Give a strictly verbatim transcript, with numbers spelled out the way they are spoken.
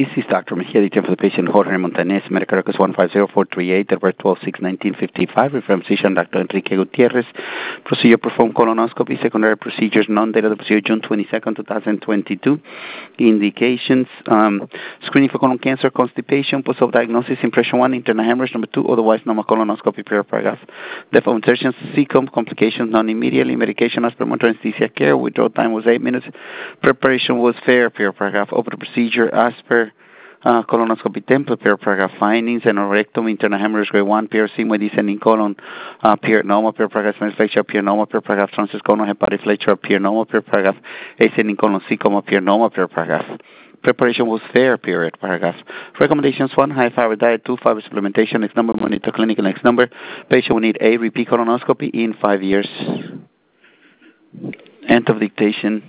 This is Doctor Mejia, detail for the patient Jorge Montanez, medical records one five zero four three eight, December twelfth, six, nineteen fifty-five, referred physician Doctor Enrique Gutierrez. Procedure performed colonoscopy, secondary procedures, non-data the procedure June twenty-second, two thousand twenty-two. Indications, um, screening for colon cancer, constipation, post-op diagnosis, impression one, internal hemorrhage, number two, otherwise normal colonoscopy, period paragraph. Depth of insertion, C C O M, complications non-immediately, medication as per monitoring anesthesia care, withdrawal time was eight minutes, preparation was fair, period paragraph. Open procedure as per Uh, colonoscopy template, period paragraph. Findings, anorectomy, internal hemorrhage, grade one, P R C, my descending colon, uh, periodontal, period paragraph, small flexure, periodontal, period paragraph, transcolon, hepatic flexure, periodontal, period paragraph, ascending colon, coma, periodontal, period paragraph. Preparation was fair, period paragraph. Recommendations: one, high fiber diet; two, fiber supplementation. Next number, monitor clinical. Next number, patient will need a repeat colonoscopy in five years. End of dictation.